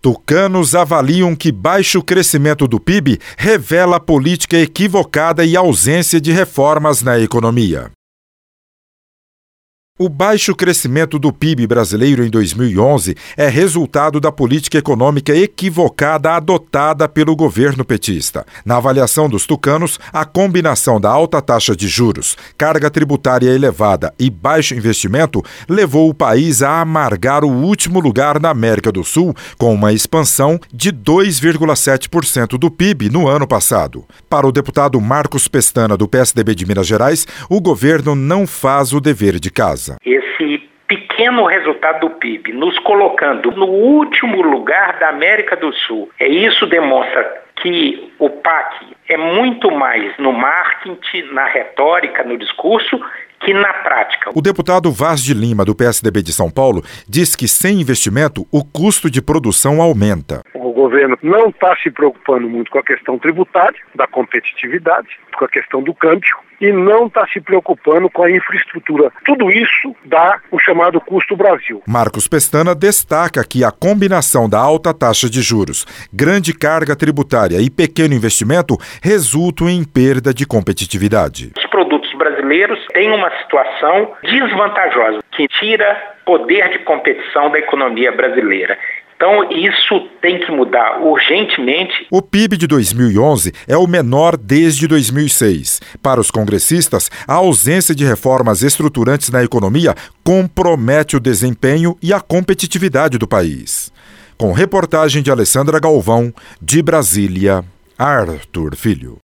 Tucanos avaliam que baixo crescimento do PIB revela política equivocada e ausência de reformas na economia. O baixo crescimento do PIB brasileiro em 2011 é resultado da política econômica equivocada adotada pelo governo petista. Na avaliação dos tucanos, a combinação da alta taxa de juros, carga tributária elevada e baixo investimento levou o país a amargar o último lugar na América do Sul, com uma expansão de 2,7% do PIB no ano passado. Para o deputado Marcos Pestana, do PSDB de Minas Gerais, o governo não faz o dever de casa. Esse pequeno resultado do PIB, nos colocando no último lugar da América do Sul, isso demonstra que o PAC é muito mais no marketing, na retórica, no discurso, que na prática. O deputado Vaz de Lima, do PSDB de São Paulo, diz que sem investimento o custo de produção aumenta. O governo não está se preocupando muito com a questão tributária, da competitividade, com a questão do câmbio, e não está se preocupando com a infraestrutura. Tudo isso dá o chamado custo Brasil. Marcos Pestana destaca que a combinação da alta taxa de juros, grande carga tributária e pequeno investimento resultam em perda de competitividade. Os produtos brasileiros têm uma situação desvantajosa, que tira poder de competição da economia brasileira. Então, isso tem que mudar urgentemente. O PIB de 2011 é o menor desde 2006. Para os congressistas, a ausência de reformas estruturantes na economia compromete o desempenho e a competitividade do país. Com reportagem de Alessandra Galvão, de Brasília, Arthur Filho.